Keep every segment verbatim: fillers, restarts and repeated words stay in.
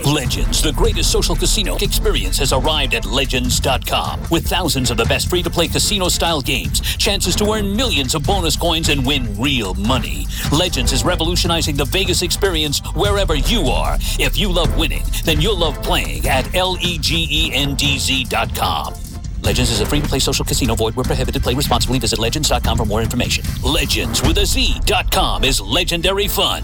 Legends, the greatest social casino experience, has arrived at Legends dot com. With thousands of the best free-to-play casino-style games, chances to earn millions of bonus coins and win real money. Legends is revolutionizing the Vegas experience wherever you are. If you love winning, then you'll love playing at L-E-G-E-N-D-Z dot com. Legends is a free-to-play social casino. Void where prohibited. Play responsibly. Visit Legends dot com for more information. Legends with a Z dot com is legendary fun.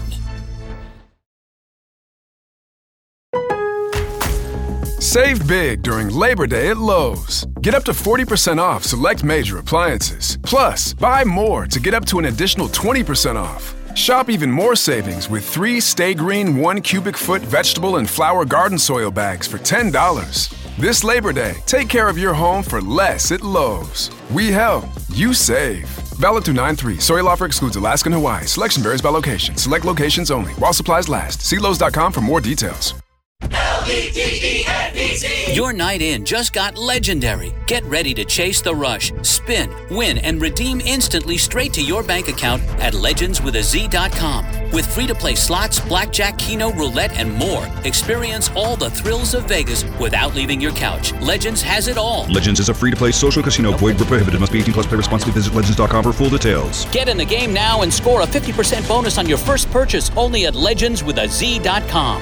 Save big during Labor Day at Lowe's. Get up to forty percent off select major appliances. Plus, buy more to get up to an additional twenty percent off. Shop even more savings with three Stay Green one cubic foot vegetable and flower garden soil bags for ten dollars. This Labor Day, take care of your home for less at Lowe's. We help, you save. Valid through nine three. Soil offer excludes Alaska and Hawaii. Selection varies by location. Select locations only. While supplies last. See Lowe's dot com for more details. L E G E N D Z. Your night in just got legendary. Get ready to chase the rush, spin, win, and redeem instantly straight to your bank account at legends with a Z dot com. With free-to-play slots, blackjack, keno, roulette, and more, experience all the thrills of Vegas without leaving your couch. Legends has it all. Legends is a free-to-play social casino. Void where prohibited. Must be eighteen plus. Play responsibly. Visit legends dot com for full details. Get in the game now and score a fifty percent bonus on your first purchase only at legends with a Z dot com.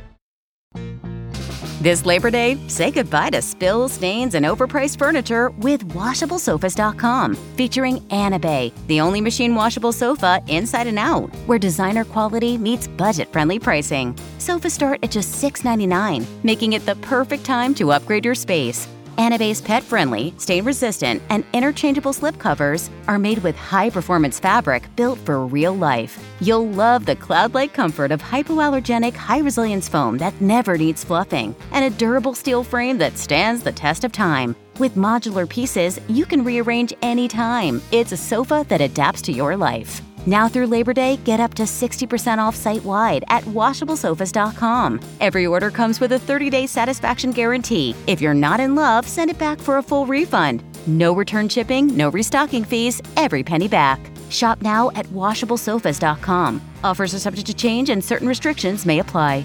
This Labor Day, say goodbye to spills, stains, and overpriced furniture with washable sofas dot com, featuring Anabay, the only machine washable sofa inside and out, where designer quality meets budget-friendly pricing. Sofas start at just six ninety-nine, making it the perfect time to upgrade your space. Anabay's pet-friendly, stain-resistant, and interchangeable slip covers are made with high-performance fabric built for real life. You'll love the cloud-like comfort of hypoallergenic, high-resilience foam that never needs fluffing, and a durable steel frame that stands the test of time. With modular pieces, you can rearrange anytime. It's a sofa that adapts to your life. Now through Labor Day, get up to sixty percent off site-wide at washable sofas dot com. Every order comes with a thirty-day satisfaction guarantee. If you're not in love, send it back for a full refund. No return shipping, no restocking fees, every penny back. Shop now at washable sofas dot com. Offers are subject to change and certain restrictions may apply.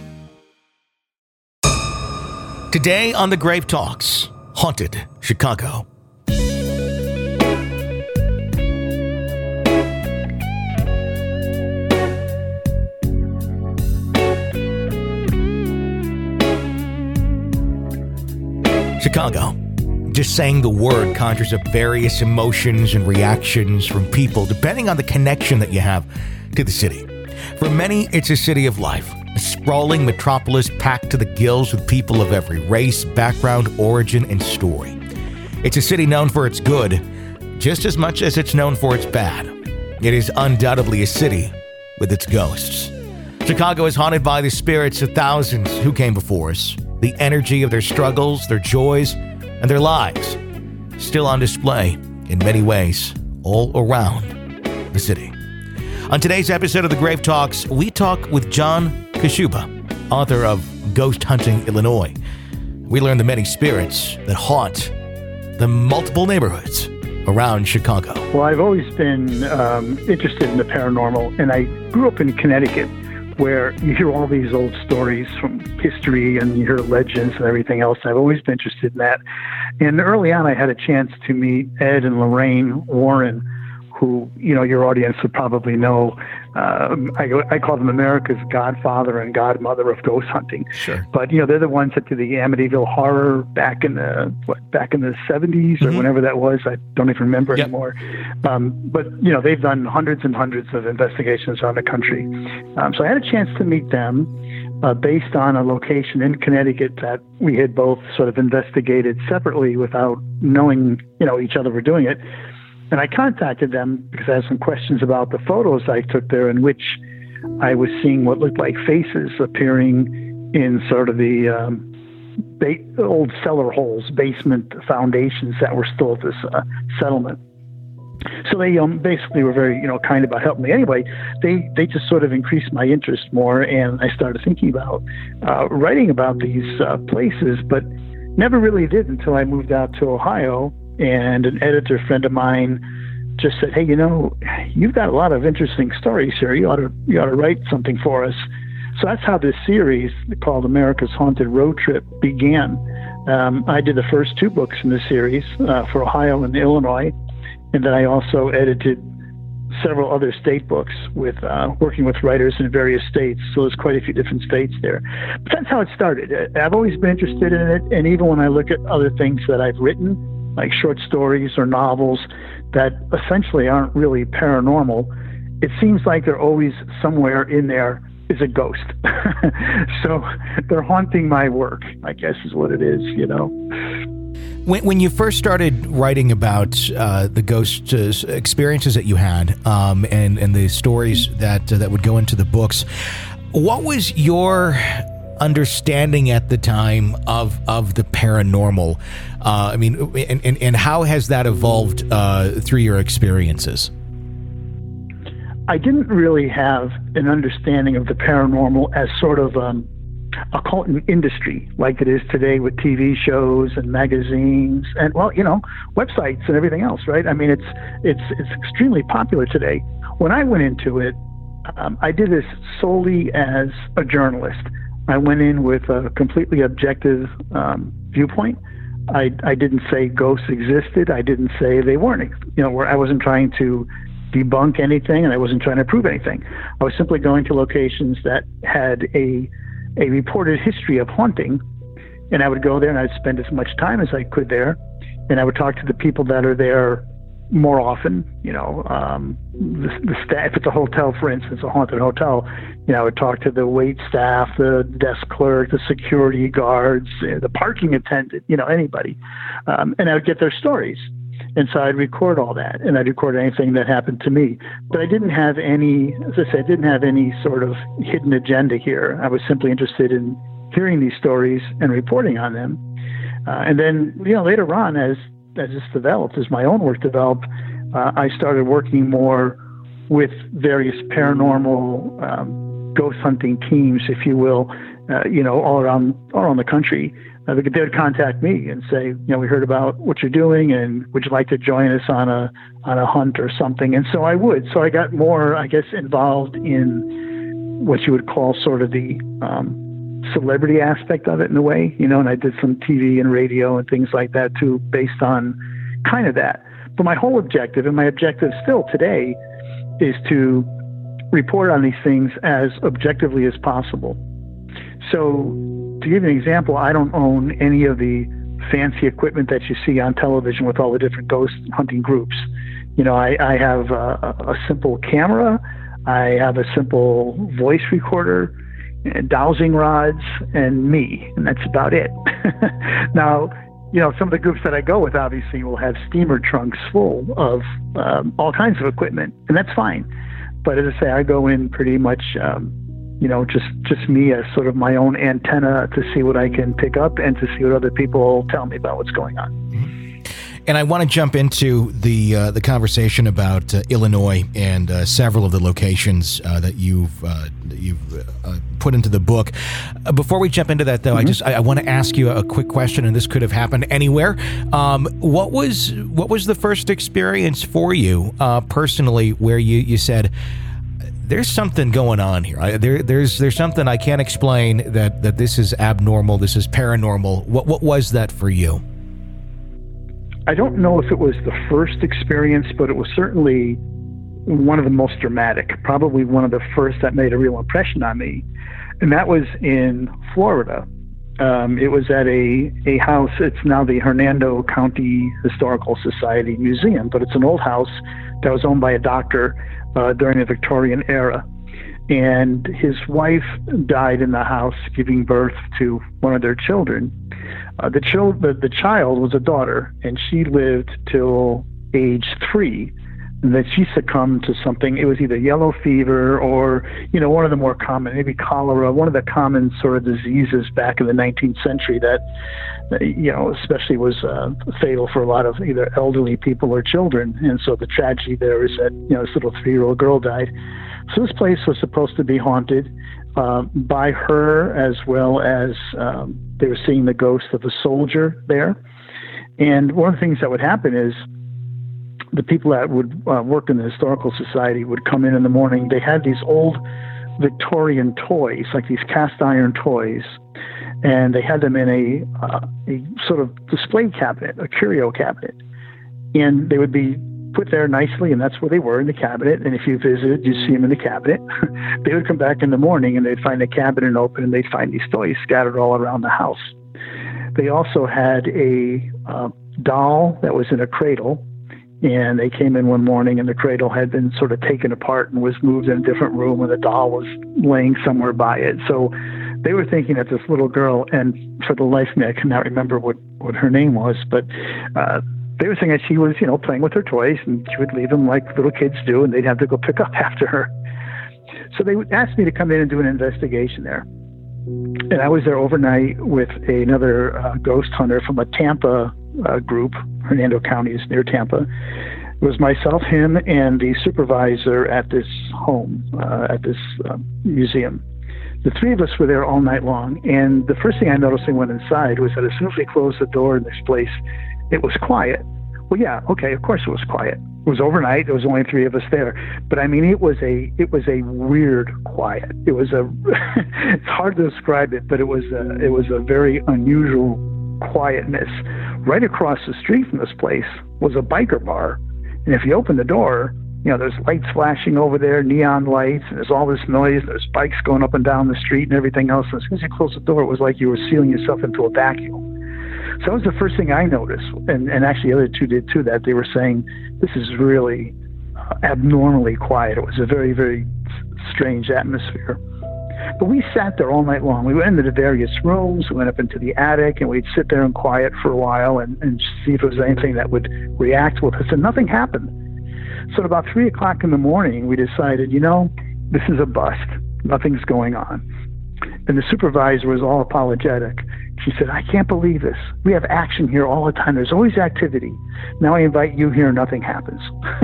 Today on The Grave Talks, Haunted Chicago. Chicago. Just saying the word conjures up various emotions and reactions from people depending on the connection that you have to the city. For many, it's a city of life, a sprawling metropolis packed to the gills with people of every race, background, origin, and story. It's a city known for its good just as much as it's known for its bad. It is undoubtedly a city with its ghosts. Chicago is haunted by the spirits of thousands who came before us. The energy of their struggles, their joys, and their lives still on display in many ways all around the city. On today's episode of The Grave Talks, we talk with John Kashuba, author of Ghost Hunting Illinois. We learn the many spirits that haunt the multiple neighborhoods around Chicago. Well, I've always been um, interested in the paranormal, and I grew up in Connecticut, where you hear all these old stories from history and you hear legends and everything else. I've always been interested in that. And early on, I had a chance to meet Ed and Lorraine Warren, who, you know, your audience would probably know. Uh, I, I call them America's godfather and godmother of ghost hunting. Sure. But, you know, they're the ones that did the Amityville Horror back in the, what, back in the seventies or mm-hmm. whenever that was. I don't even remember yep. anymore. Um, but, you know, they've done hundreds and hundreds of investigations around the country. Um, so I had a chance to meet them uh, based on a location in Connecticut that we had both sort of investigated separately without knowing, you know, each other were doing it. And I contacted them because I had some questions about the photos I took there in which I was seeing what looked like faces appearing in sort of the um, ba- old cellar holes, basement foundations that were still at this uh, settlement. So they um, basically were very, you know, kind about helping me. Anyway, they, they just sort of increased my interest more, and I started thinking about uh, writing about these uh, places, but never really did until I moved out to Ohio. And an editor friend of mine just said, "Hey, you know, you've got a lot of interesting stories here. You ought to you ought to write something for us." So that's how this series called America's Haunted Road Trip began. Um, I did the first two books in the series uh, for Ohio and Illinois, and then I also edited several other state books with uh, working with writers in various states. So there's quite a few different states there. But that's how it started. I've always been interested in it, and even when I look at other things that I've written, like short stories or novels that essentially aren't really paranormal, it seems like they're always somewhere in there is a ghost. So they're haunting my work, I guess is what it is, you know. When, when you first started writing about uh, the ghost uh, experiences that you had um, and, and the stories that uh, that would go into the books, what was your understanding at the time of of the paranormal? Uh, I mean, and, and, and how has that evolved uh, through your experiences? I didn't really have an understanding of the paranormal as sort of um, I'll call it an industry like it is today with T V shows and magazines and, well, you know, websites and everything else, right? I mean, it's it's it's extremely popular today. When I went into it, um, I did this solely as a journalist. I went in with a completely objective um, viewpoint. I, I didn't say ghosts existed. I didn't say they weren't, you know, where I wasn't trying to debunk anything and I wasn't trying to prove anything. I was simply going to locations that had a a reported history of haunting, and I would go there and I'd spend as much time as I could there, and I would talk to the people that are there more often, you know, um, the, the staff. If it's a hotel, for instance, a haunted hotel, you know, I would talk to the wait staff, the desk clerk, the security guards, the parking attendant, you know, anybody, um, and I would get their stories. And so I'd record all that, and I'd record anything that happened to me. But I didn't have any, as I said, I didn't have any sort of hidden agenda here. I was simply interested in hearing these stories and reporting on them. Uh, and then, you know, later on, as as this developed, as my own work developed, uh, I started working more with various paranormal um, ghost hunting teams, if you will, uh, you know, all around all around the country. Uh, they would contact me and say, you know, we heard about what you're doing, and would you like to join us on a on a hunt or something? And so I would. So I got more, I guess, involved in what you would call sort of the um, celebrity aspect of it in a way, you know. And I did some T V and radio and things like that too, based on kind of that. But my whole objective, and my objective still today, is to report on these things as objectively as possible. So, to give you an example, I don't own any of the fancy equipment that you see on television with all the different ghost hunting groups. You know, I, I have a, a simple camera, I have a simple voice recorder, dowsing rods, and me, and that's about it. Now, you know, some of the groups that I go with obviously will have steamer trunks full of um, all kinds of equipment, and that's fine. But as I say, I go in pretty much um, you know, just, just me as sort of my own antenna to see what I can pick up and to see what other people tell me about what's going on. And I want to jump into the uh, the conversation about uh, Illinois and uh, several of the locations uh, that you've uh, that you've uh, put into the book. Uh, before we jump into that, though, mm-hmm. I just I, I want to ask you a quick question, and this could have happened anywhere. Um, what was what was the first experience for you uh, personally where you you said, there's something going on here. I, there, there's there's something I can't explain, that, that this is abnormal, this is paranormal. What what was that for you? I don't know if it was the first experience, but it was certainly one of the most dramatic, probably one of the first that made a real impression on me. And that was in Florida. Um, it was at a, a house. It's now the Hernando County Historical Society Museum, but it's an old house that was owned by a doctor Uh, during the Victorian era. And his wife died in the house giving birth to one of their children. Uh, the, child, the, the child was a daughter, and she lived till age three. And then she succumbed to something. It was either yellow fever or, you know, one of the more common, maybe cholera, one of the common sort of diseases back in the nineteenth century that, you know, especially was uh, fatal for a lot of either elderly people or children. And so the tragedy there is that, you know, this little three-year-old girl died. So this place was supposed to be haunted uh, by her, as well as um, they were seeing the ghost of a soldier there. And one of the things that would happen is the people that would uh, work in the Historical Society would come in in the morning. They had these old Victorian toys, like these cast iron toys, and they had them in a, uh, a sort of display cabinet, a curio cabinet. And they would be put there nicely, and that's where they were, in the cabinet. And if you visited, you'd see them in the cabinet. They would come back in the morning, and they'd find the cabinet open, and they'd find these toys scattered all around the house. They also had a uh, doll that was in a cradle, and they came in one morning, and the cradle had been sort of taken apart and was moved in a different room, and the doll was laying somewhere by it. So they were thinking that this little girl, and for the life of me, I cannot remember what, what her name was, but uh, they were saying that she was, you know, playing with her toys, and she would leave them like little kids do, and they'd have to go pick up after her. So they asked me to come in and do an investigation there. And I was there overnight with another uh, ghost hunter from a Tampa uh, group. Hernando County is near Tampa. It was myself, him, and the supervisor at this home, uh, at this uh, museum. The three of us were there all night long, and the first thing I noticed when I went inside was that as soon as we closed the door in this place, it was quiet. Well, yeah, okay, of course it was quiet. It was overnight. There was only three of us there, but I mean, it was a it was a weird quiet. It was a it's hard to describe it, but it was a, it was a very unusual quietness. Right across the street from this place was a biker bar, and if you open the door, you know, there's lights flashing over there, neon lights, and there's all this noise. There's bikes going up and down the street and everything else. And as soon as you close the door, it was like you were sealing yourself into a vacuum. So that was the first thing I noticed, and, and actually the other two did too, that they were saying, this is really uh, abnormally quiet. It was a very, very strange atmosphere. But we sat there all night long. We went into the various rooms, we went up into the attic, and we'd sit there in quiet for a while and, and see if there was anything that would react with us, and nothing happened. So at about three o'clock in the morning, we decided, you know, this is a bust. Nothing's going on. And the supervisor was all apologetic. She said, I can't believe this. We have action here all the time. There's always activity. Now I invite you here, nothing happens.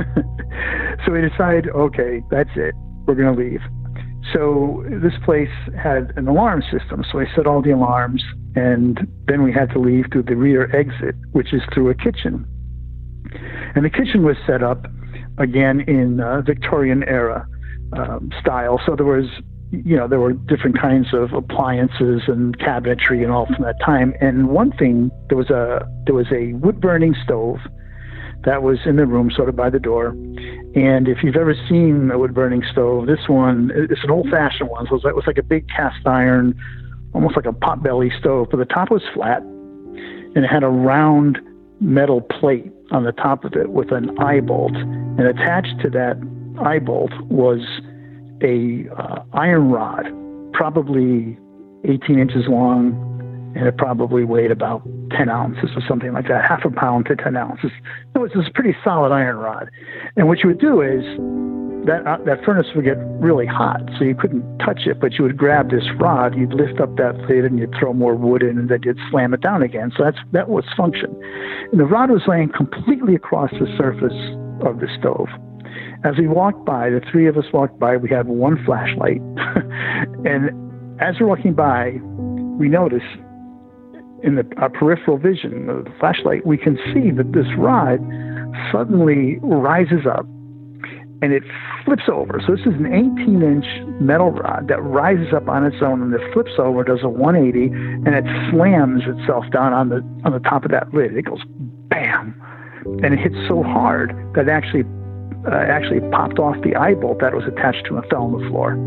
So we decided, okay, that's it. We're going to leave. So this place had an alarm system. So I set all the alarms, and then we had to leave through the rear exit, which is through a kitchen. And the kitchen was set up, again, in uh, Victorian era um, style. So there was you know, there were different kinds of appliances and cabinetry and all from that time. And one thing, there was a there was a wood-burning stove that was in the room, sort of by the door. And if you've ever seen a wood-burning stove, this one, it's an old-fashioned one. So it was, like, it was like a big cast iron, almost like a potbelly stove. But the top was flat, and it had a round metal plate on the top of it with an eye bolt. And attached to that eye bolt was a uh, iron rod, probably eighteen inches long, and it probably weighed about ten ounces or something like that, half a pound to ten ounces. It was this pretty solid iron rod. And what you would do is that uh, that furnace would get really hot, so you couldn't touch it, but you would grab this rod, you'd lift up that lid, and you'd throw more wood in, and then you'd slam it down again. So that's that was function. And the rod was laying completely across the surface of the stove. As we walked by, the three of us walked by, we had one flashlight. And as we're walking by, we notice in the, our peripheral vision of the flashlight, we can see that this rod suddenly rises up and it flips over. So this is an eighteen inch metal rod that rises up on its own, and it flips over, does a one eighty, and it slams itself down on the on the top of that lid. It goes bam, and it hits so hard that it actually uh, actually popped off the eye bolt that was attached to it and fell on the floor.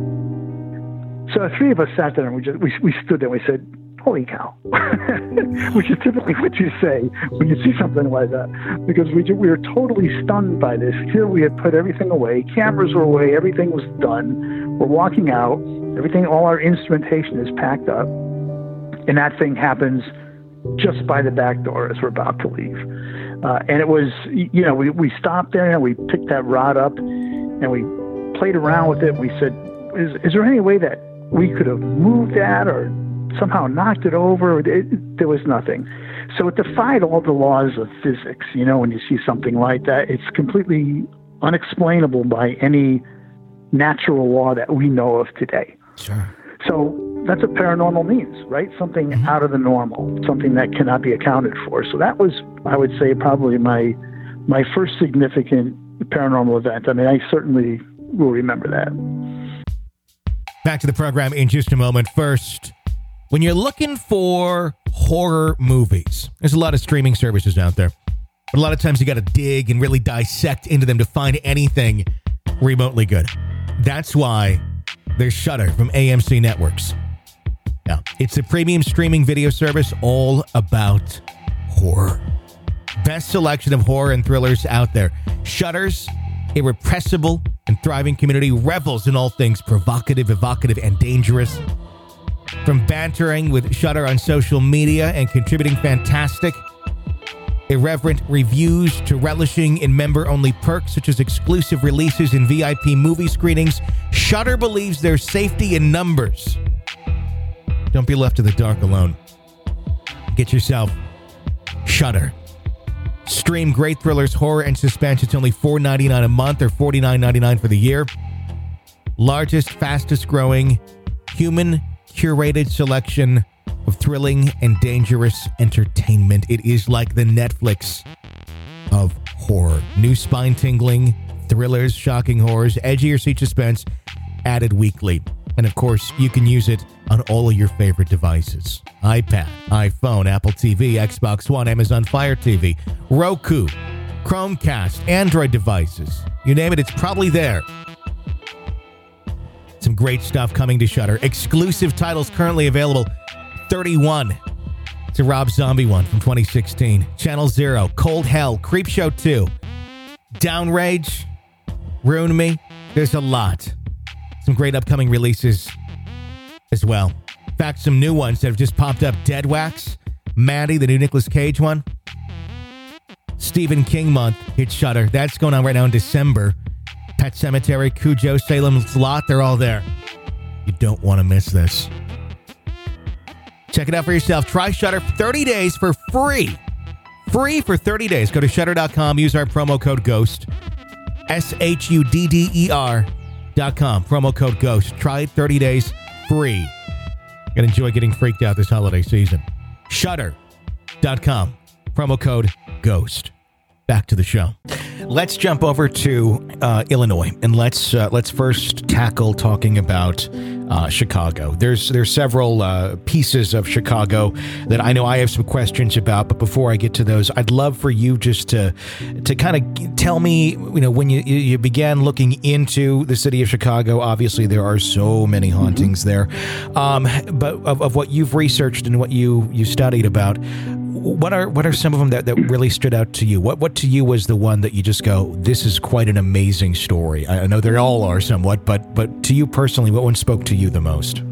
So the three of us sat there and we just we we stood there and we said, holy cow, which is typically what you say when you see something like that, because we we were totally stunned by this. Here we had put everything away, cameras were away, everything was done. We're walking out, everything, all our instrumentation is packed up, and that thing happens just by the back door as we're about to leave. Uh, and it was, you know, we, we stopped there and we picked that rod up and we played around with it. We said, is, is there any way that we could have moved that or somehow knocked it over? It, there was nothing. So it defied all the laws of physics. You know, when you see something like that, it's completely unexplainable by any natural law that we know of today. Sure. So that's what paranormal means, right? Something mm-hmm. out of the normal, something that cannot be accounted for. So that was, I would say, probably my my first significant paranormal event. I mean, I certainly will remember that. Back to the program in just a moment. First, when you're looking for horror movies, there's a lot of streaming services out there. But a lot of times you got to dig and really dissect into them to find anything remotely good. That's why there's Shudder from A M C Networks. Now, it's a premium streaming video service all about horror. Best selection of horror and thrillers out there. Shudder's irrepressible and thriving community revels in all things provocative, evocative, and dangerous. From bantering with Shudder on social media and contributing fantastic, irreverent reviews to relishing in member-only perks such as exclusive releases and V I P movie screenings, Shudder believes there's safety in numbers. Don't be left in the dark alone. Get yourself Shudder. Stream great thrillers, horror, and suspense. It's only four dollars and ninety-nine cents a month or forty-nine dollars and ninety-nine cents for the year. Largest, fastest growing, human-curated selection of thrilling and dangerous entertainment. It is like the Netflix of horror. New spine-tingling thrillers, shocking horrors, edgy or seat suspense added weekly. And of course, you can use it on all of your favorite devices. iPad, iPhone, Apple T V, Xbox One, Amazon Fire T V, Roku, Chromecast, Android devices. You name it, it's probably there. Some great stuff coming to Shudder. Exclusive titles currently available. thirty-one. It's a Rob Zombie one from twenty sixteen. Channel Zero, Cold Hell, Creepshow two, Downrage, Ruin Me. There's a lot. Some great upcoming releases as well. In fact, some new ones that have just popped up. Dead Wax, Maddie, the new Nicolas Cage one. Stephen King month hit Shudder. That's going on right now in December. Pet Sematary, Cujo, Salem's Lot, they're all there. You don't want to miss this. Check it out for yourself. Try Shudder for thirty days for free. Free for thirty days. Go to shudder dot com. Use our promo code GHOST. S H U D D E R dot com. Promo code GHOST. Try it thirty days free. And enjoy getting freaked out this holiday season. shudder dot com. Promo code GHOST. Back to the show. Let's jump over to uh, Illinois, and let's uh, let's first tackle talking about uh, Chicago. There's there's several uh, pieces of Chicago that I know I have some questions about, but before I get to those, I'd love for you just to to kind of tell me, you know, when you you began looking into the city of Chicago. Obviously, there are so many hauntings there, um, but of, of what you've researched and what you you studied about. What are what are some of them that, that really stood out to you? What what to you was the one that you just go, this is quite an amazing story? I know they all are somewhat, but but to you personally, what one spoke to you the most?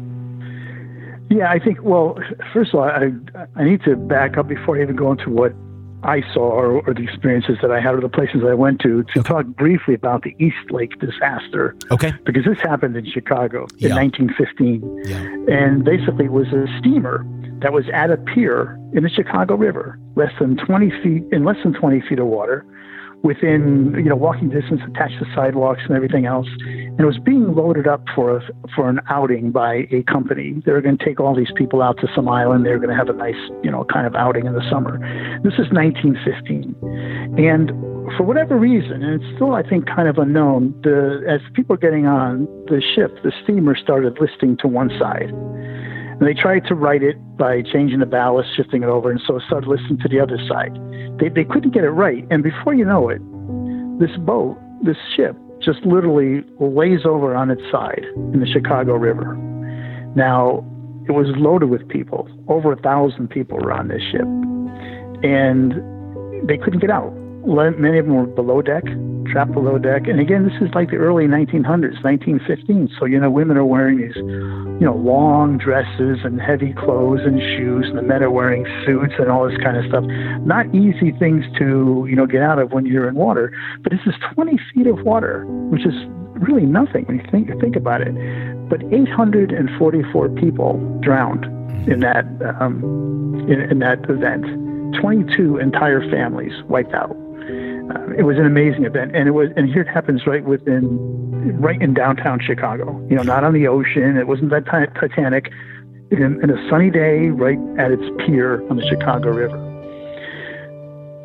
Yeah, I think, well, first of all, I I need to back up before I even go into what I saw or, or the experiences that I had or the places I went to, to okay. talk briefly about the East Lake disaster. Okay. Because this happened in Chicago in yeah. nineteen fifteen. Yeah. And basically it was a steamer that was at a pier in the Chicago River, less than twenty feet, in less than twenty feet of water, within, you know, walking distance attached to sidewalks and everything else. And it was being loaded up for a, for an outing by a company. They were going to take all these people out to some island. They were going to have a nice, you know, kind of outing in the summer. This is nineteen fifteen. And for whatever reason, and it's still, I think, kind of unknown, the as people were getting on the ship, the steamer started listing to one side. And they tried to right it by changing the ballast, shifting it over, and so it started listening to the other side. They they couldn't get it right. And before you know it, this boat, this ship, just literally lays over on its side in the Chicago River. Now, it was loaded with people. Over a thousand people were on this ship. And they couldn't get out. Many of them were below deck, trapped below deck. And again, this is like the early nineteen hundreds, nineteen fifteen. So, you know, women are wearing these, you know, long dresses and heavy clothes and shoes, and the men are wearing suits and all this kind of stuff. Not easy things to, you know, get out of when you're in water. But this is twenty feet of water, which is really nothing when you think, think about it. But eight hundred forty-four people drowned in that, um, in, in that event. twenty-two entire families wiped out. Uh, it was an amazing event, and it was, and here it happens right within, right in downtown Chicago. You know, not on the ocean. It wasn't that t- Titanic. In, in a sunny day, right at its pier on the Chicago River.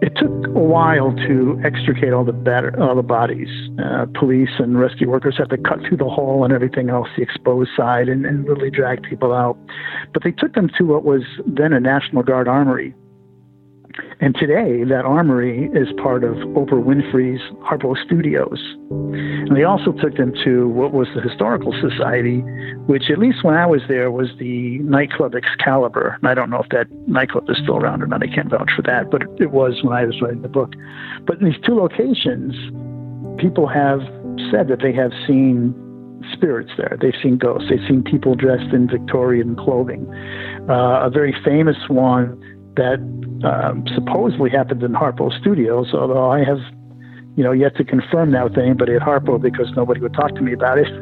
it took a while to extricate all the batter, all the bodies. Uh, police and rescue workers had to cut through the hole and everything else, the exposed side, and, and literally drag people out. But they took them to what was then a National Guard armory. And today, that armory is part of Oprah Winfrey's Harpo Studios. And they also took them to what was the Historical Society, which, at least when I was there, was the nightclub Excalibur. And I don't know if that nightclub is still around or not. I can't vouch for that, but it was when I was writing the book. But in these two locations, people have said that they have seen spirits there. They've seen ghosts. They've seen people dressed in Victorian clothing. Uh, a very famous one that um, supposedly happened in Harpo Studios, although I have, you know, yet to confirm that with anybody at Harpo because nobody would talk to me about it.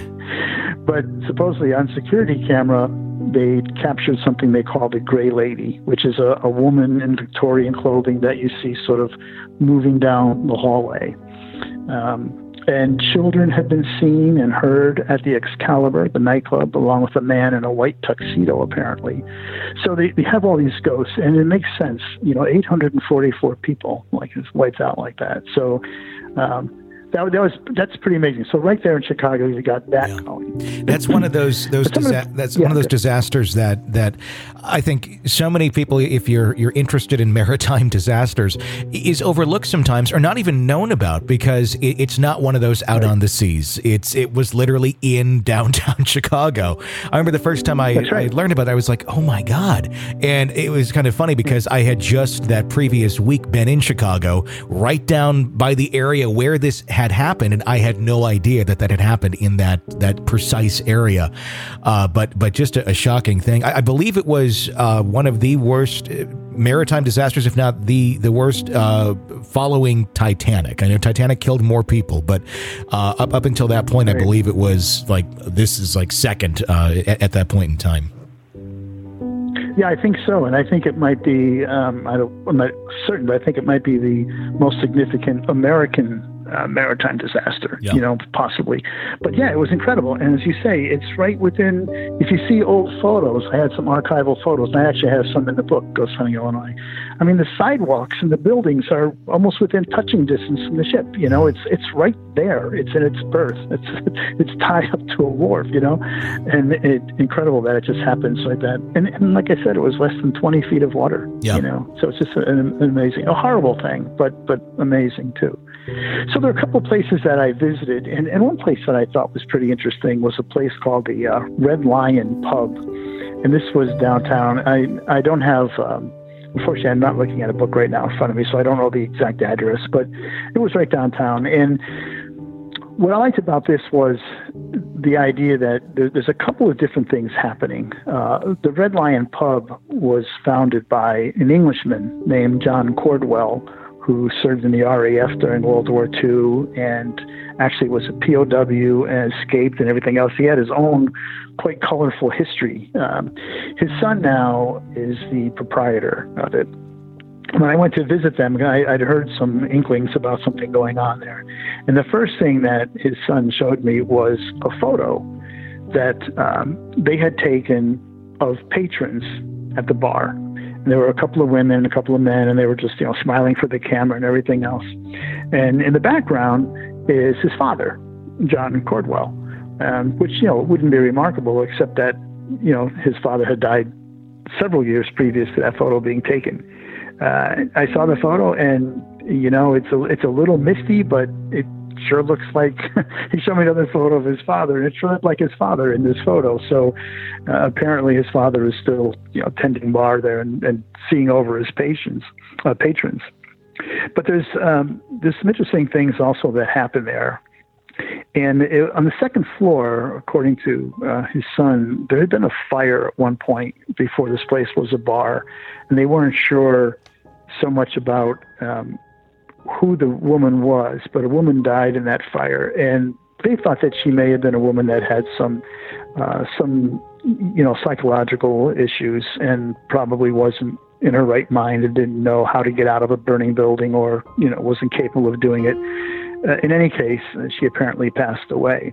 But supposedly on security camera, they captured something they called a Gray Lady, which is a, a woman in Victorian clothing that you see sort of moving down the hallway. Um, And children have been seen and heard at the Excalibur, the nightclub, along with a man in a white tuxedo, apparently. So they, they have all these ghosts, and it makes sense. You know, eight hundred forty-four people, like, it's wiped out like that. So um, that, that was that's pretty amazing. So right there in Chicago, you got that yeah. going. That's one of those those disa- that's yeah, one of those disasters that that I think so many people, if you're you're interested in maritime disasters, is overlooked sometimes or not even known about because it, it's not one of those out right. on the seas. It's it was literally in downtown Chicago. I remember the first time I, right. I learned about it, I was like, oh my God. And it was kind of funny because I had just that previous week been in Chicago, right down by the area where this had happened, and I had no idea that that had happened in that that precise area. Uh, but but just a, a shocking thing. I, I believe it was uh, one of the worst maritime disasters, if not the the worst, uh, following Titanic. I know Titanic killed more people, but uh, up up until that point, right. I believe it was like this is like second uh, at, at that point in time. Yeah, I think so, and I think it might be. Um, I don't, I'm not certain, but I think it might be the most significant American uh, maritime disaster. Yeah. You know, possibly. But yeah, it was incredible, and as you say, it's right within. If you see old photos, I had some archival photos, and I actually have some in the book, Ghost Hunting Illinois. I mean, the sidewalks and the buildings are almost within touching distance from the ship. You know, it's it's right there. It's in its berth. It's it's tied up to a wharf. You know, and it's incredible that it just happens like that. And, and like I said, it was less than twenty feet of water. Yeah. You know, so it's just an, an amazing, a horrible thing, but but amazing too. So there are a couple of places that I visited, and, and one place that I thought was pretty interesting was a place called the uh, Red Lion Pub, and this was downtown. I I don't have. Um, Unfortunately, I'm not looking at a book right now in front of me, so I don't know the exact address, but it was right downtown. And what I liked about this was the idea that there, there's a couple of different things happening. Uh, the Red Lion Pub was founded by an Englishman named John Cordwell, who served in the R A F during World War Two and actually was a P O W and escaped and everything else. He had his own quite colorful history. Um, his son now is the proprietor of it. When I went to visit them, I, I'd heard some inklings about something going on there. And the first thing that his son showed me was a photo that um, they had taken of patrons at the bar. And there were a couple of women, a couple of men, and they were just, you know, smiling for the camera and everything else. And in the background is his father, John Cordwell, um, which, you know, wouldn't be remarkable except that, you know, his father had died several years previous to that photo being taken. Uh, I saw the photo, and, you know, it's a, it's a little misty, but it sure looks like he showed me another photo of his father, and it sure looked like his father in this photo. So uh, apparently his father is still, you know, tending bar there and, and seeing over his patients, uh, patrons. But there's um, there's some interesting things also that happen there. And it, on the second floor, according to uh, his son, there had been a fire at one point before this place was a bar, and they weren't sure so much about um, who the woman was, but a woman died in that fire, and they thought that she may have been a woman that had some uh, some you know psychological issues and probably wasn't in her right mind and didn't know how to get out of a burning building, or you know wasn't capable of doing it. Uh, in any case, she apparently passed away.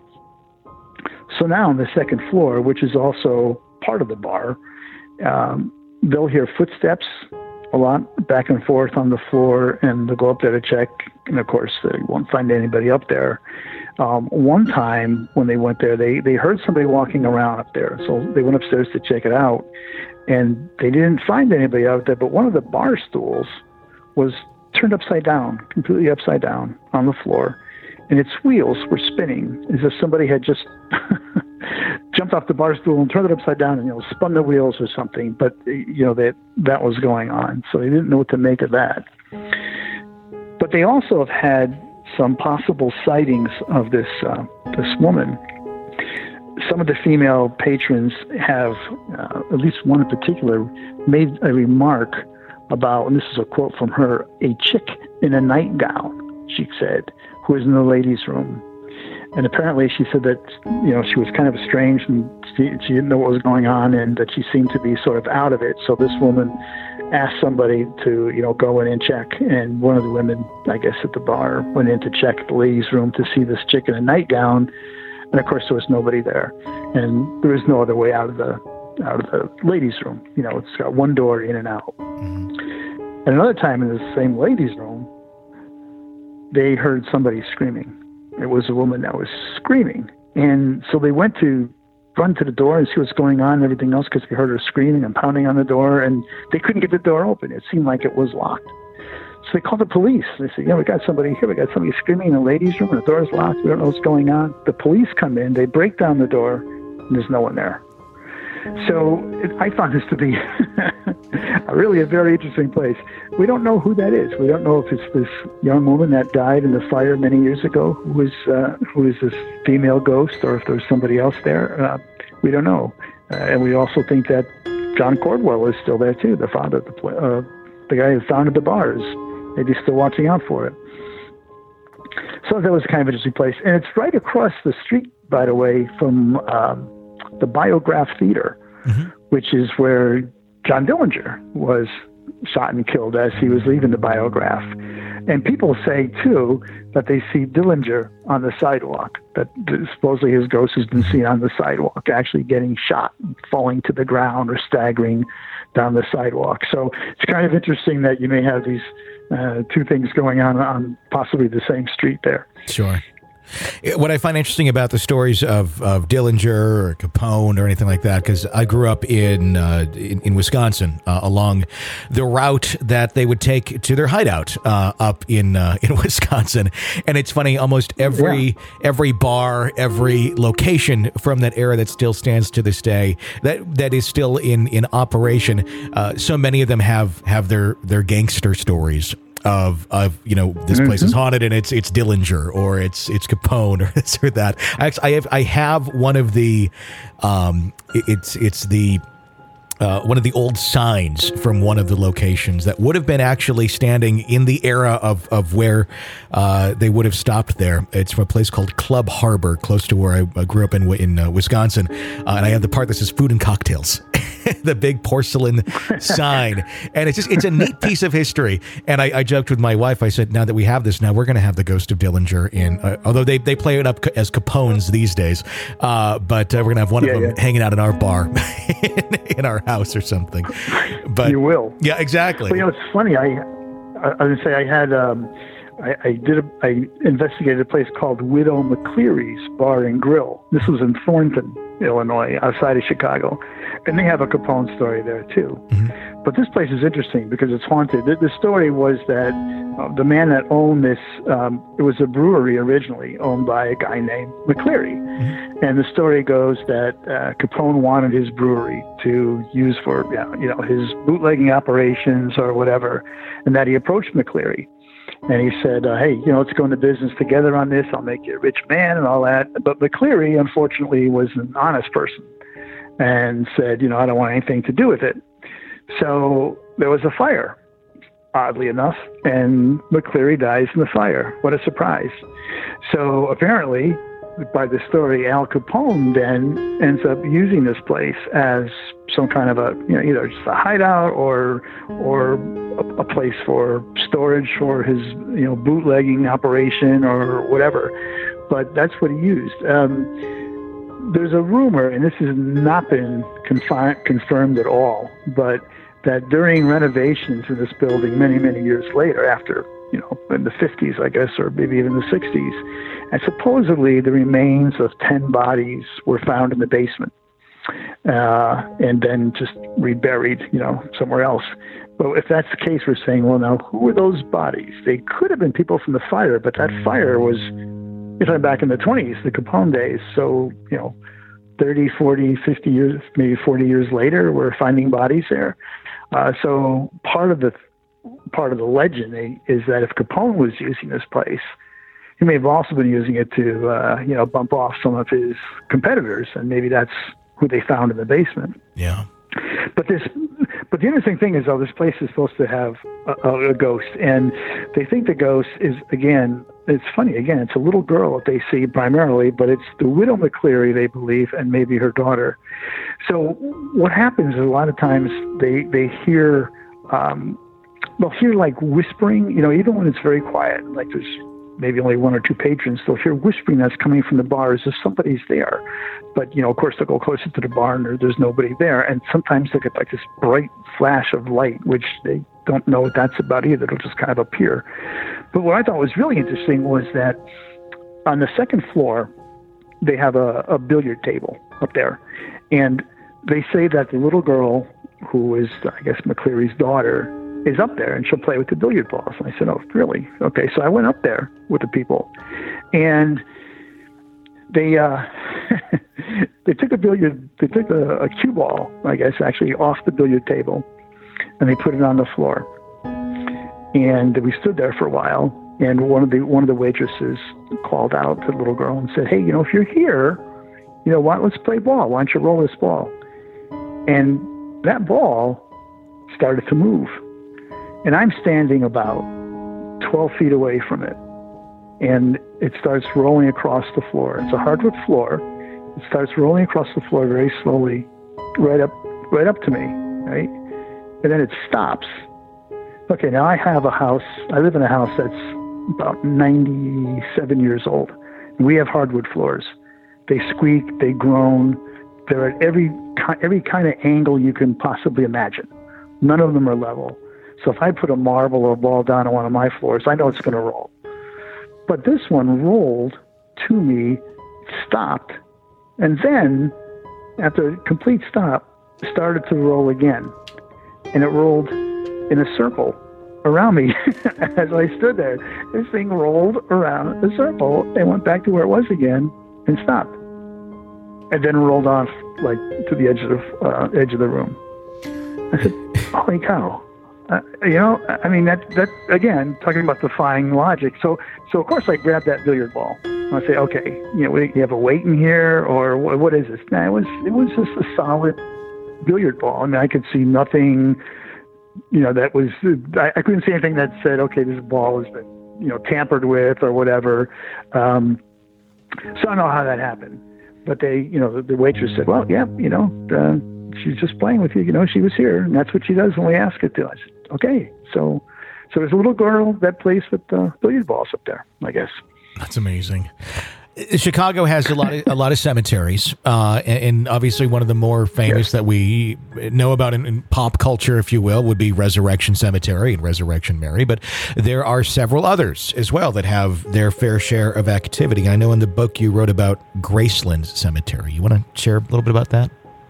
So now on the second floor, which is also part of the bar, um, they'll hear footsteps a lot back and forth on the floor, and they'll go up there to check. And of course, they won't find anybody up there. Um, one time when they went there, they, they heard somebody walking around up there. So they went upstairs to check it out, and they didn't find anybody out there. But one of the bar stools was turned upside down, completely upside down on the floor, and its wheels were spinning as if somebody had just jumped off the bar stool and turned it upside down and, you know, spun the wheels or something. But, you know, that that was going on. So they didn't know what to make of that. But they also have had some possible sightings of this uh, this woman. Some of the female patrons have, uh, at least one in particular, made a remark about, and this is a quote from her, a chick in a nightgown, she said, who was in the ladies' room. And apparently she said that, you know, she was kind of estranged and she, she didn't know what was going on, and that she seemed to be sort of out of it. So this woman asked somebody to, you know, go in and check. And one of the women, I guess, at the bar went in to check the ladies' room to see this chick in a nightgown. And of course there was nobody there. And there was no other way out of the out of the ladies' room. You know, it's got one door in and out. Mm-hmm. And another time in the same ladies' room, they heard somebody screaming. It was a woman that was screaming. And so they went to run to the door and see what's going on and everything else, because they heard her screaming and pounding on the door, and they couldn't get the door open. It seemed like it was locked. So they called the police. They said, yeah, we got somebody here. We got somebody screaming in the ladies' room, and the door's locked. We don't know what's going on. The police come in. They break down the door, and there's no one there. So it, I found this to be a really a very interesting place. We don't know who that is. We don't know if it's this young woman that died in the fire many years ago, who was uh, who is this female ghost, or if there's somebody else there. Uh, we don't know. Uh, and we also think that John Cordwell is still there too, the founder of the pla- uh, the guy who founded the bars. Maybe still watching out for it. So that was kind of an interesting place, and it's right across the street, by the way, from Um, the Biograph Theater, mm-hmm. which is where John Dillinger was shot and killed as he was leaving the Biograph. And people say, too, that they see Dillinger on the sidewalk, that supposedly his ghost has been seen on the sidewalk, actually getting shot, falling to the ground or staggering down the sidewalk. So it's kind of interesting that you may have these uh, two things going on on possibly the same street there. Sure. What I find interesting about the stories of, of Dillinger or Capone or anything like that, because I grew up in uh, in, in Wisconsin uh, along the route that they would take to their hideout uh, up in uh, in Wisconsin, and it's funny, almost every yeah. every bar, every location from that era that still stands to this day, that that is still in in operation. Uh, so many of them have have their their gangster stories. Of, of you know, this place mm-hmm. is haunted and it's it's Dillinger, or it's it's Capone, or this or that. I actually, I have I have one of the um it's it's the Uh, one of the old signs from one of the locations that would have been actually standing in the era of, of where uh, they would have stopped there. It's from a place called Club Harbor, close to where I, I grew up in in uh, Wisconsin. Uh, and I have the part that says food and cocktails, the big porcelain sign. And it's just, it's a neat piece of history. And I, I joked with my wife, I said, now that we have this, now we're going to have the ghost of Dillinger in, uh, although they, they play it up as Capone's these days. Uh, but uh, we're going to have one yeah, of them yeah. hanging out in our bar in, in our house or something. But you will. Yeah, exactly. Well, you know, it's funny. I I would say I had um, I, I did a, I investigated a place called Widow McCleary's Bar and Grill. This was in Thornton, Illinois, outside of Chicago, and they have a Capone story there too. Mm-hmm. But this place is interesting because it's haunted. The, the story was that uh, the man that owned this, um, it was a brewery originally owned by a guy named McCleary. Mm-hmm. And the story goes that uh, Capone wanted his brewery to use for, you know, you know, his bootlegging operations or whatever, and that he approached McCleary. And he said, uh, hey, you know, let's go into business together on this. I'll make you a rich man and all that. But McCleary, unfortunately, was an honest person and said, you know, I don't want anything to do with it. So there was a fire, oddly enough, and McCleary dies in the fire. What a surprise. So apparently, by the story, Al Capone then ends up using this place as some kind of a, you know, either just a hideout or or a, a place for storage for his, you know, bootlegging operation or whatever. But that's what he used. Um, there's a rumor, and this has not been confi- confirmed at all, but that during renovations in this building many, many years later, after, you know, in the fifties, I guess, or maybe even the sixties, and supposedly the remains of ten bodies were found in the basement, uh, and then just reburied, you know, somewhere else. But if that's the case, we're saying, well, now, who were those bodies? They could have been people from the fire, but that fire was, you're talking back in the twenties, the Capone days. So, you know, thirty, forty, fifty years, maybe forty years later, we're finding bodies there. Uh, so part of the part of the legend is that if Capone was using this place, he may have also been using it to, uh, you know, bump off some of his competitors, and maybe that's who they found in the basement. Yeah. But this, but the interesting thing is, though, this place is supposed to have a, a ghost, and they think the ghost is, again, it's funny, again, it's a little girl that they see primarily, but it's the widow McCleary, they believe, and maybe her daughter. So what happens is a lot of times they, they hear, um, they'll hear like whispering, you know, even when it's very quiet, like there's maybe only one or two patrons, they'll hear whispering that's coming from the bar as if somebody's there. But, you know, of course, they'll go closer to the bar and there, there's nobody there. And sometimes they get like this bright flash of light, which they don't know what that's about either. It'll just kind of appear. But what I thought was really interesting was that on the second floor, they have a, a billiard table up there. And they say that the little girl, who is, I guess, McCleary's daughter, is up there and she'll play with the billiard balls. And I said, oh, really? Okay. So I went up there with the people, and they, uh, they took a billiard, they took a, a cue ball, I guess, actually off the billiard table, and they put it on the floor. And we stood there for a while, and one of the, one of the waitresses called out to the little girl and said, hey, you know, if you're here, you know, why, let's play ball. Why don't you roll this ball? And that ball started to move. And I'm standing about twelve feet away from it. And it starts rolling across the floor. It's a hardwood floor. It starts rolling across the floor very slowly, right up, right up to me, right? And then it stops. Okay, now I have a house. I live in a house that's about ninety-seven years old. We have hardwood floors. They squeak, they groan. They're at every every kind of angle you can possibly imagine. None of them are level. So if I put a marble or a ball down on one of my floors, I know it's going to roll. But this one rolled to me, stopped, and then, after a complete stop, started to roll again. And it rolled in a circle around me as I stood there. This thing rolled around a circle and went back to where it was again and stopped. And then rolled off like to the edge of the, uh, edge of the room. I said, holy cow. Uh, you know, I mean, that, that again, talking about defying logic. So, so of course I grabbed that billiard ball. I say, okay, you know, you have a weight in here, or what, what is this? Nah, it was, it was just a solid billiard ball. I mean, I could see nothing, you know, that was, I, I couldn't see anything that said, okay, this ball has been, you know, tampered with or whatever. Um, so I don't know how that happened. But they, you know, the, the waitress said, well, yeah, you know, uh, she's just playing with you. You know, she was here, and that's what she does when we ask her to. I said, okay. So, so there's a little girl that plays with the uh, billiard balls up there, I guess. That's amazing. Chicago has a lot of a lot of cemeteries, uh, and, and obviously one of the more famous yes. that we know about in, in pop culture, if you will, would be Resurrection Cemetery and Resurrection Mary. But there are several others as well that have their fair share of activity. I know in the book you wrote about Graceland Cemetery. You want to share a little bit about that?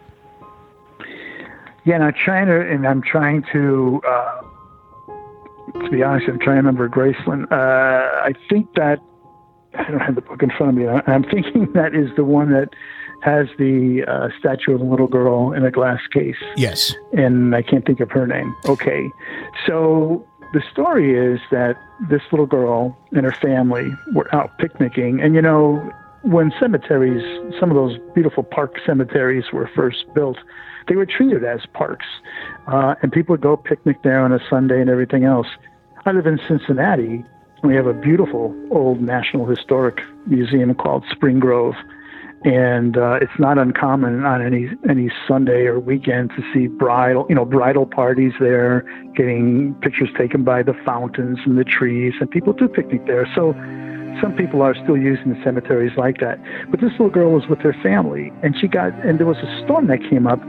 Yeah, and I'm trying to, and I'm trying to. Uh, to be honest, I'm trying to remember Graceland. Uh, I think that. I don't have the book in front of me. I'm thinking that is the one that has the uh, statue of a little girl in a glass case. Yes. And I can't think of her name. Okay. So the story is that this little girl and her family were out picnicking. And, you know, when cemeteries, some of those beautiful park cemeteries were first built, they were treated as parks. Uh, and people would go picnic there on a Sunday and everything else. I live in Cincinnati. We have a beautiful old National Historic Museum called Spring Grove, and uh, it's not uncommon on any any Sunday or weekend to see bridal, you know, bridal parties there, getting pictures taken by the fountains and the trees, and people do picnic there. So some people are still using the cemeteries like that. But this little girl was with her family, and she got, and there was a storm that came up,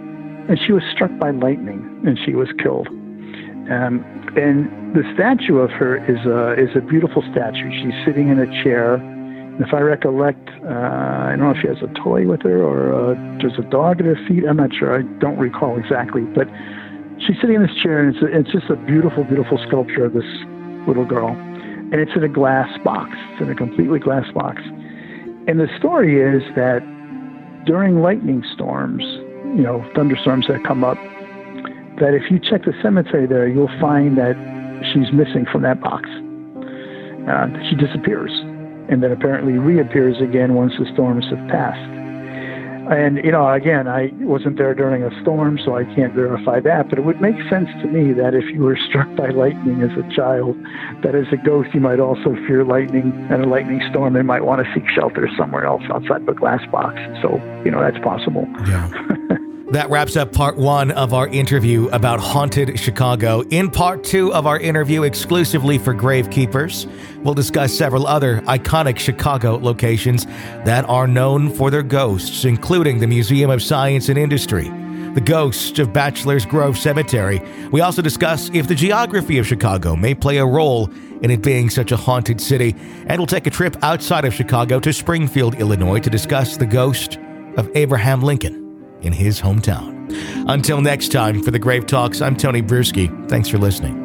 and she was struck by lightning, and she was killed. Um, and the statue of her is a, is a beautiful statue. She's sitting in a chair. And if I recollect, uh, I don't know if she has a toy with her or uh, there's a dog at her feet. I'm not sure. I don't recall exactly. But she's sitting in this chair, and it's, a, it's just a beautiful, beautiful sculpture of this little girl. And it's in a glass box. It's in a completely glass box. And the story is that during lightning storms, you know, thunderstorms that come up, that if you check the cemetery there, you'll find that she's missing from that box. Uh, she disappears, and then apparently reappears again once the storms have passed. And, you know, again, I wasn't there during a storm, so I can't verify that, but it would make sense to me that if you were struck by lightning as a child, that as a ghost you might also fear lightning and a lightning storm and might want to seek shelter somewhere else outside the glass box. So, you know, that's possible. Yeah. That wraps up part one of our interview about haunted Chicago. In part two of our interview exclusively for Gravekeepers, we'll discuss several other iconic Chicago locations that are known for their ghosts, including the Museum of Science and Industry, the ghost of Bachelor's Grove Cemetery. We also discuss if the geography of Chicago may play a role in it being such a haunted city. And we'll take a trip outside of Chicago to Springfield, Illinois, to discuss the ghost of Abraham Lincoln in his hometown. Until next time, for the Grave Talks, I'm Tony Bruschi. Thanks for listening.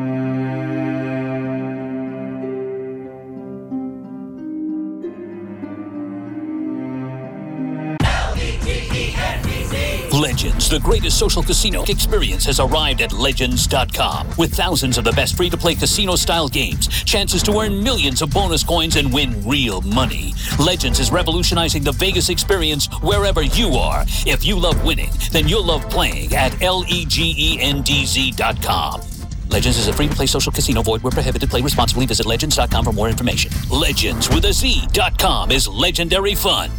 Legends, the greatest social casino experience, has arrived at Legends dot com. With thousands of the best free-to-play casino-style games, chances to earn millions of bonus coins and win real money. Legends is revolutionizing the Vegas experience wherever you are. If you love winning, then you'll love playing at Legends dot com. Legends is a free-to-play social casino. Void where prohibited. Play responsibly. Visit Legends dot com for more information. Legends with a Z dot com is legendary fun.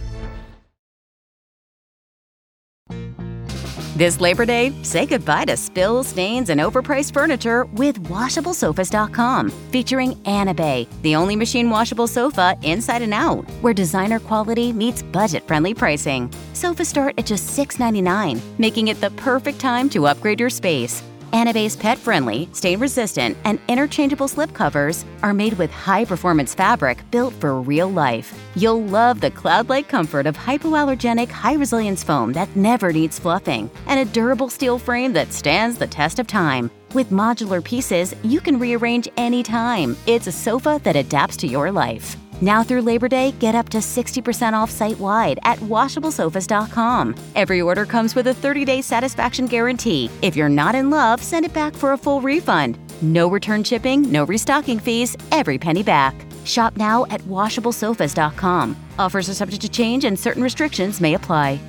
This Labor Day, say goodbye to spills, stains, and overpriced furniture with washable sofas dot com, featuring Anabay, the only machine washable sofa inside and out, where designer quality meets budget-friendly pricing. Sofas start at just six ninety-nine, making it the perfect time to upgrade your space. Anabay's pet-friendly, stain-resistant, and interchangeable slip covers are made with high-performance fabric built for real life. You'll love the cloud-like comfort of hypoallergenic, high-resilience foam that never needs fluffing, and a durable steel frame that stands the test of time. With modular pieces, you can rearrange anytime. It's a sofa that adapts to your life. Now through Labor Day, get up to sixty percent off site-wide at washable sofas dot com. Every order comes with a thirty-day satisfaction guarantee. If you're not in love, send it back for a full refund. No return shipping, no restocking fees, every penny back. Shop now at washable sofas dot com. Offers are subject to change and certain restrictions may apply.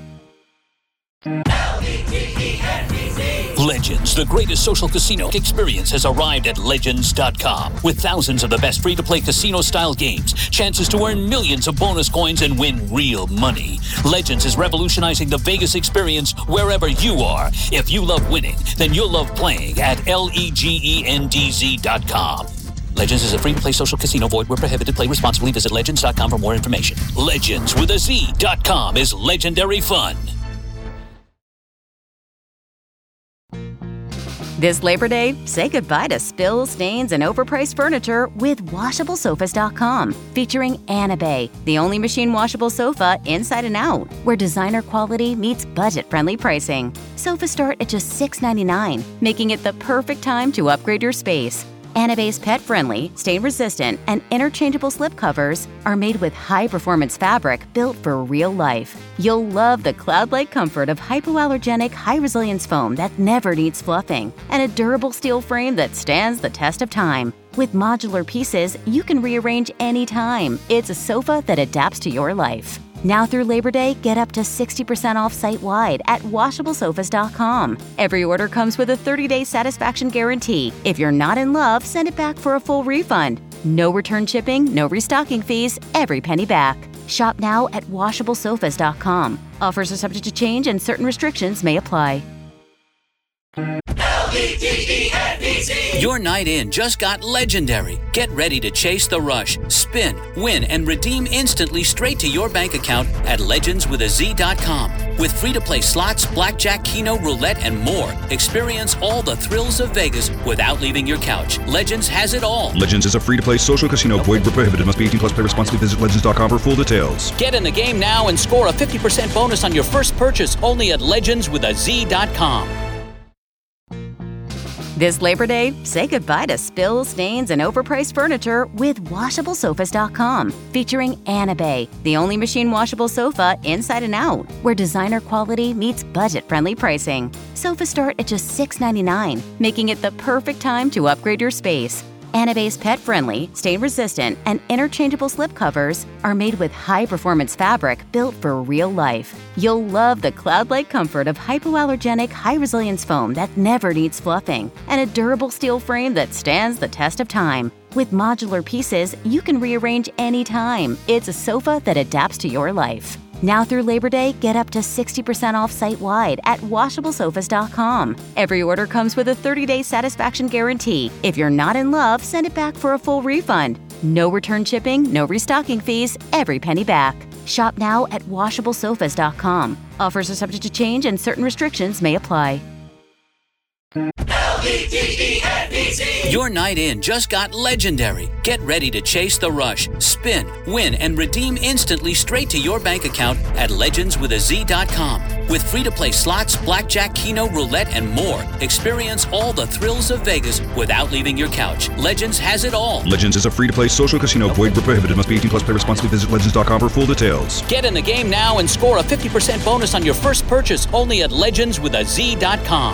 Legends, the greatest social casino experience, has arrived at Legends dot com. With thousands of the best free-to-play casino-style games, chances to earn millions of bonus coins and win real money. Legends is revolutionizing the Vegas experience wherever you are. If you love winning, then you'll love playing at Legends dot com. Legends is a free-to-play social casino. Void where prohibited. Play responsibly. Visit Legends dot com for more information. Legends with a Z dot com is legendary fun. This Labor Day, say goodbye to spills, stains, and overpriced furniture with washable sofas dot com, featuring Anabay, the only machine washable sofa inside and out, where designer quality meets budget-friendly pricing. Sofas start at just six ninety-nine, making it the perfect time to upgrade your space. Anabay's pet-friendly, stain-resistant, and interchangeable slip covers are made with high-performance fabric built for real life. You'll love the cloud-like comfort of hypoallergenic, high-resilience foam that never needs fluffing, and a durable steel frame that stands the test of time. With modular pieces, you can rearrange anytime. It's a sofa that adapts to your life. Now through Labor Day, get up to sixty percent off site-wide at washable sofas dot com. Every order comes with a thirty-day satisfaction guarantee. If you're not in love, send it back for a full refund. No return shipping, no restocking fees, every penny back. Shop now at washable sofas dot com. Offers are subject to change and certain restrictions may apply. L E G E N D Your night in just got legendary. Get ready to chase the rush, spin, win, and redeem instantly straight to your bank account at legends with a z dot com. With free-to-play slots, blackjack, keno, roulette, and more, experience all the thrills of Vegas without leaving your couch. Legends has it all. Legends is a free-to-play social casino. Void where prohibited. Must be eighteen plus. Play responsibly. Visit legends dot com for full details. Get in the game now and score a fifty percent bonus on your first purchase only at legends with a z dot com. This Labor Day, say goodbye to spills, stains, and overpriced furniture with washable sofas dot com, featuring Anabay, the only machine washable sofa inside and out, where designer quality meets budget-friendly pricing. Sofas start at just six ninety-nine, making it the perfect time to upgrade your space. Anabay's pet-friendly, stain-resistant, and interchangeable slip covers are made with high-performance fabric built for real life. You'll love the cloud-like comfort of hypoallergenic, high-resilience foam that never needs fluffing, and a durable steel frame that stands the test of time. With modular pieces, you can rearrange anytime. It's a sofa that adapts to your life. Now through Labor Day, get up to sixty percent off site-wide at washable sofas dot com. Every order comes with a thirty-day satisfaction guarantee. If you're not in love, send it back for a full refund. No return shipping, no restocking fees, every penny back. Shop now at washable sofas dot com. Offers are subject to change and certain restrictions may apply. Your night in just got legendary. Get ready to chase the rush, spin, win, and redeem instantly straight to your bank account at legends with a z dot com. With free-to-play slots, blackjack, keno, roulette, and more, experience all the thrills of Vegas without leaving your couch. Legends has it all. Legends is a free-to-play social casino. Void where prohibited. Must be eighteen plus. Play responsibly. Visit legends dot com for full details. Get in the game now and score a fifty percent bonus on your first purchase only at legends with a z dot com.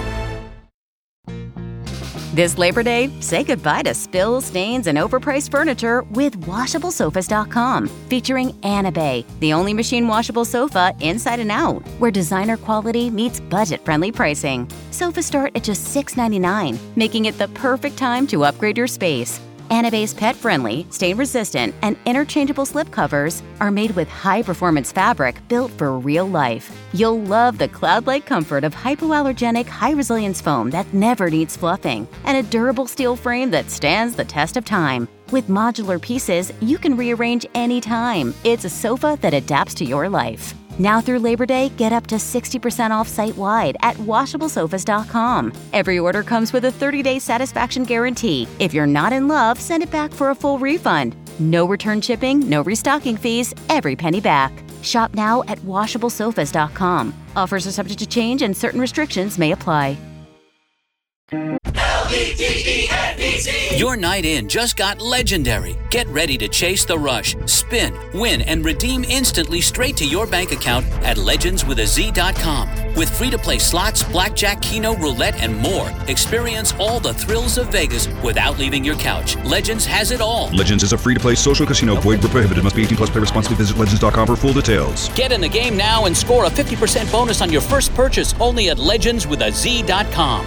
This Labor Day, say goodbye to spills, stains, and overpriced furniture with washable sofas dot com, featuring Anabay, the only machine washable sofa inside and out, where designer quality meets budget-friendly pricing. Sofas start at just six ninety-nine, making it the perfect time to upgrade your space. Anabay's pet-friendly, stain-resistant, and interchangeable slip covers are made with high-performance fabric built for real life. You'll love the cloud-like comfort of hypoallergenic, high-resilience foam that never needs fluffing, and a durable steel frame that stands the test of time. With modular pieces, you can rearrange anytime. It's a sofa that adapts to your life. Now through Labor Day, get up to sixty percent off site-wide at washable sofas dot com. Every order comes with a thirty-day satisfaction guarantee. If you're not in love, send it back for a full refund. No return shipping, no restocking fees, every penny back. Shop now at washable sofas dot com. Offers are subject to change and certain restrictions may apply. Your night in just got legendary. Get ready to chase the rush, spin, win, and redeem instantly straight to your bank account at legends with a z dot com. With free-to-play slots, blackjack, keno, roulette, and more, experience all the thrills of Vegas without leaving your couch. Legends has it all. Legends is a free-to-play social casino. Void where prohibited. Must be eighteen plus. Play responsibly. Visit legends dot com for full details. Get in the game now and score a fifty percent bonus on your first purchase only at legends with a z dot com.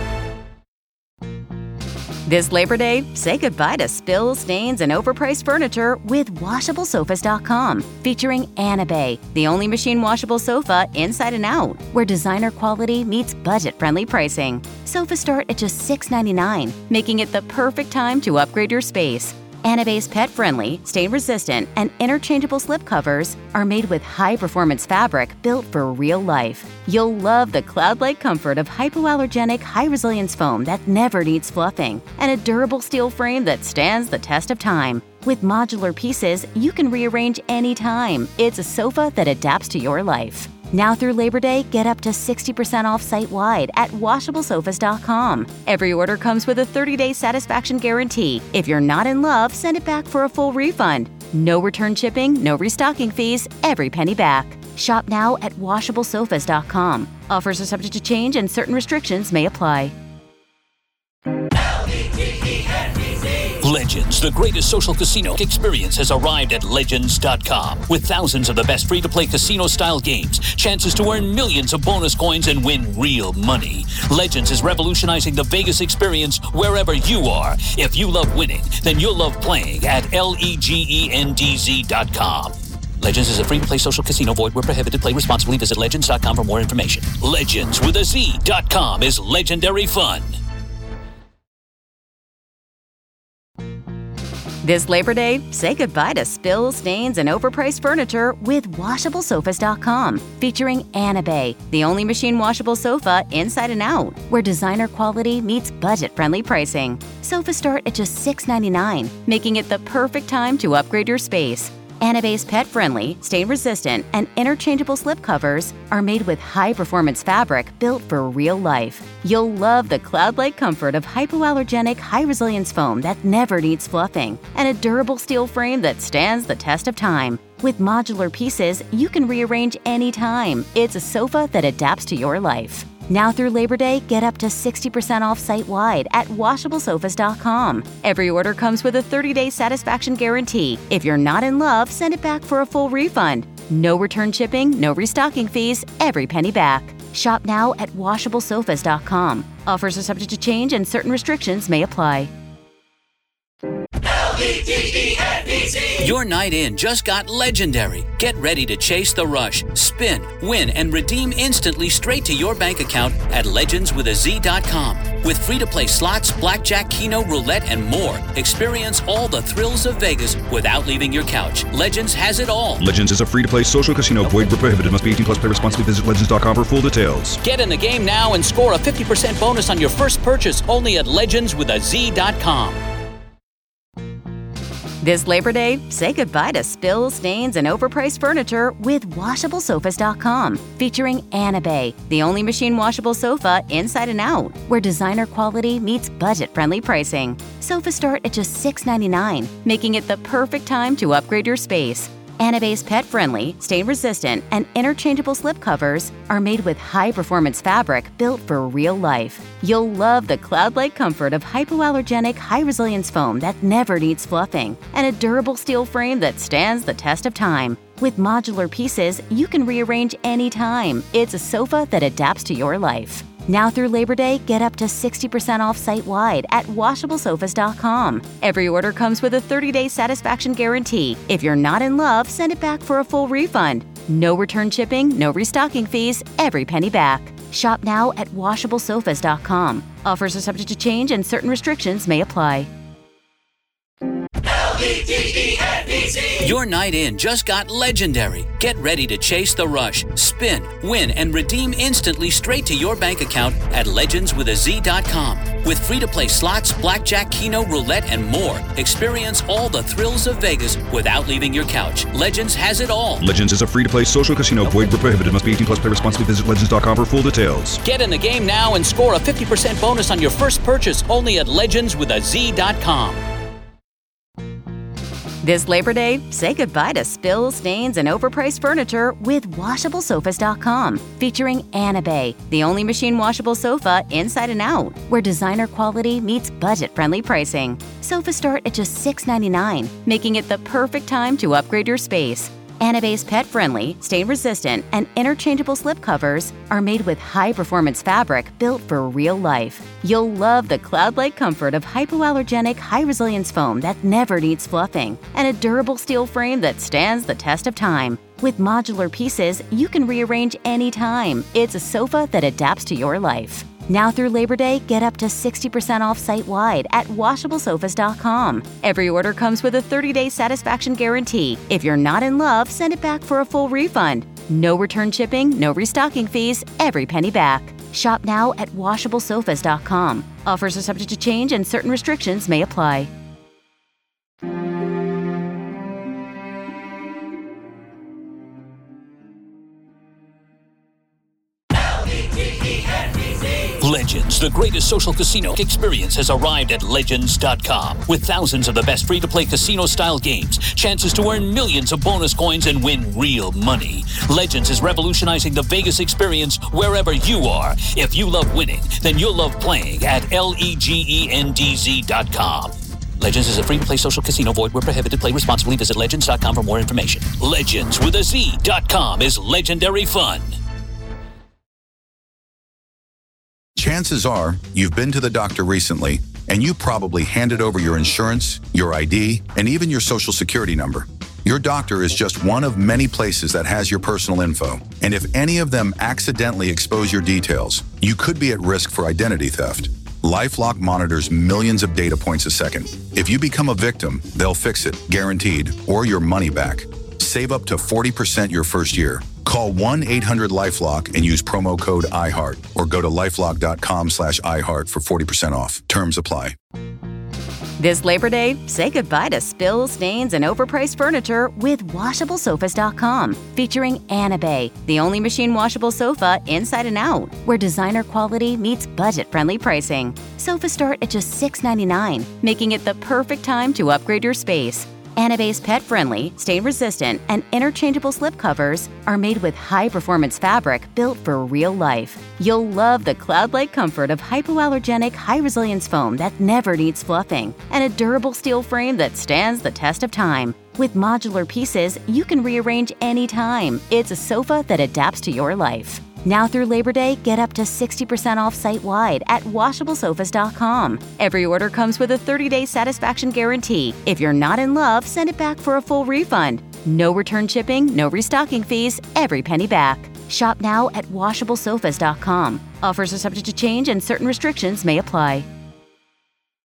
This Labor Day, say goodbye to spills, stains, and overpriced furniture with washable sofas dot com, featuring Anabay, the only machine washable sofa inside and out, where designer quality meets budget-friendly pricing. Sofas start at just six ninety-nine, making it the perfect time to upgrade your space. Anabay's pet-friendly, stain-resistant, and interchangeable slip covers are made with high-performance fabric built for real life. You'll love the cloud-like comfort of hypoallergenic, high-resilience foam that never needs fluffing, and a durable steel frame that stands the test of time. With modular pieces, you can rearrange anytime. It's a sofa that adapts to your life. Now through Labor Day, get up to sixty percent off site-wide at washable sofas dot com. Every order comes with a thirty-day satisfaction guarantee. If you're not in love, send it back for a full refund. No return shipping, no restocking fees, every penny back. Shop now at washable sofas dot com. Offers are subject to change and certain restrictions may apply. Legends, the greatest social casino experience, has arrived at legends dot com. With thousands of the best free-to-play casino-style games, chances to earn millions of bonus coins and win real money. Legends is revolutionizing the Vegas experience wherever you are. If you love winning, then you'll love playing at legends dot com. Legends is a free-to-play social casino. Void where prohibited. Play responsibly. Visit legends dot com for more information. Legends with a Z dot com is legendary fun. This Labor Day, say goodbye to spills, stains, and overpriced furniture with washable sofas dot com, featuring Anabay, the only machine washable sofa inside and out, where designer quality meets budget-friendly pricing. Sofas start at just six ninety-nine, making it the perfect time to upgrade your space. Anabay's pet-friendly, stain-resistant, and interchangeable slip covers are made with high-performance fabric built for real life. You'll love the cloud-like comfort of hypoallergenic, high-resilience foam that never needs fluffing, and a durable steel frame that stands the test of time. With modular pieces, you can rearrange anytime. It's a sofa that adapts to your life. Now through Labor Day, get up to sixty percent off site-wide at washable sofas dot com. Every order comes with a thirty-day satisfaction guarantee. If you're not in love, send it back for a full refund. No return shipping, no restocking fees, every penny back. Shop now at washable sofas dot com. Offers are subject to change and certain restrictions may apply. Your night in just got legendary. Get ready to chase the rush, spin, win, and redeem instantly straight to your bank account at legends with a z dot com. With free-to-play slots, blackjack, keno, roulette, and more, experience all the thrills of Vegas without leaving your couch. Legends has it all. Legends is a free-to-play social casino. Void where prohibited. Must be eighteen plus. Play responsibly. Visit legends dot com for full details. Get in the game now and score a fifty percent bonus on your first purchase only at legends with a z dot com. This Labor Day, say goodbye to spills, stains, and overpriced furniture with washable sofas dot com, featuring Anabay, the only machine washable sofa inside and out, where designer quality meets budget-friendly pricing. Sofas start at just six ninety-nine, making it the perfect time to upgrade your space. Anabay's pet-friendly, stain-resistant, and interchangeable slip covers are made with high-performance fabric built for real life. You'll love the cloud-like comfort of hypoallergenic, high-resilience foam that never needs fluffing, and a durable steel frame that stands the test of time. With modular pieces, you can rearrange anytime. It's a sofa that adapts to your life. Now through Labor Day, get up to sixty percent off site-wide at washable sofas dot com. Every order comes with a thirty-day satisfaction guarantee. If you're not in love, send it back for a full refund. No return shipping, no restocking fees, every penny back. Shop now at washable sofas dot com. Offers are subject to change and certain restrictions may apply. Your night in just got legendary. Get ready to chase the rush, spin, win, and redeem instantly straight to your bank account at legends with a z dot com. With free-to-play slots, blackjack, keno, roulette, and more, experience all the thrills of Vegas without leaving your couch. Legends has it all. Legends is a free-to-play social casino. Void where prohibited. Must be eighteen plus. Play responsibly. Visit legends dot com for full details. Get in the game now and score a fifty percent bonus on your first purchase only at legends with a z dot com. This Labor Day, say goodbye to spills, stains, and overpriced furniture with washable sofas dot com, featuring Anabay, the only machine washable sofa inside and out, where designer quality meets budget-friendly pricing. Sofas start at just six ninety-nine, making it the perfect time to upgrade your space. Anabay's pet-friendly, stain-resistant, and interchangeable slip covers are made with high-performance fabric built for real life. You'll love the cloud-like comfort of hypoallergenic, high-resilience foam that never needs fluffing, and a durable steel frame that stands the test of time. With modular pieces, you can rearrange anytime. It's a sofa that adapts to your life. Now through Labor Day, get up to sixty percent off site-wide at washable sofas dot com. Every order comes with a thirty-day satisfaction guarantee. If you're not in love, send it back for a full refund. No return shipping, no restocking fees, every penny back. Shop now at washable sofas dot com. Offers are subject to change and certain restrictions may apply. Legends, the greatest social casino experience, has arrived at legends dot com. With thousands of the best free-to-play casino-style games, chances to earn millions of bonus coins and win real money. Legends is revolutionizing the Vegas experience wherever you are. If you love winning, then you'll love playing at legends dot com. Legends is a free-to-play social casino. Void where prohibited. Play responsibly. Visit legends dot com for more information. Legends with a Z dot com is legendary fun. Chances are you've been to the doctor recently, and you probably handed over your insurance, your I D, and even your social security number. Your doctor is just one of many places that has your personal info, and if any of them accidentally expose your details, you could be at risk for identity theft. LifeLock monitors millions of data points a second. If you become a victim, they'll fix it, guaranteed, or your money back. Save up to forty percent your first year. Call one eight hundred LifeLock and use promo code iHeart or go to lifelock.com slash iHeart for forty percent off. Terms apply. This Labor Day, say goodbye to spills, stains, and overpriced furniture with washable sofas dot com, featuring Anabay, the only machine washable sofa inside and out, where designer quality meets budget-friendly pricing. Sofas start at just six ninety-nine, making it the perfect time to upgrade your space. Anabay's pet-friendly, stain-resistant, and interchangeable slipcovers are made with high-performance fabric built for real life. You'll love the cloud-like comfort of hypoallergenic, high-resilience foam that never needs fluffing, and a durable steel frame that stands the test of time. With modular pieces, you can rearrange anytime. It's a sofa that adapts to your life. Now through Labor Day, get up to sixty percent off site-wide at washable sofas dot com. Every order comes with a thirty-day satisfaction guarantee. If you're not in love, send it back for a full refund. No return shipping, no restocking fees, every penny back. Shop now at washable sofas dot com. Offers are subject to change and certain restrictions may apply.